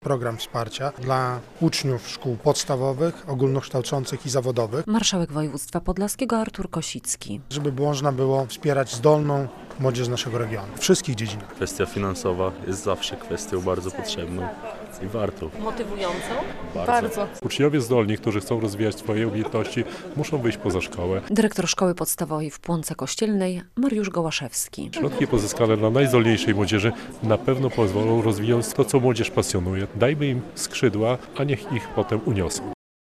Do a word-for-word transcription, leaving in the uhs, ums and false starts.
program wsparcia dla uczniów szkół podstawowych, ogólnokształcących i zawodowych, Marszałek województwa podlaskiego Artur Kosicki. żeby można było wspierać zdolną młodzież z naszego regionu w wszystkich dziedzinach. Kwestia finansowa jest zawsze kwestią bardzo potrzebną i warto. Motywującą? Bardzo. Uczniowie zdolni, którzy chcą rozwijać swoje umiejętności, muszą wyjść poza szkołę. Dyrektor Szkoły Podstawowej w Płonce Kościelnej Mariusz Gołaszewski. Środki pozyskane dla najzdolniejszej młodzieży na pewno pozwolą rozwijać to, co młodzież pasjonuje. Dajmy im skrzydła, a niech ich potem uniosą.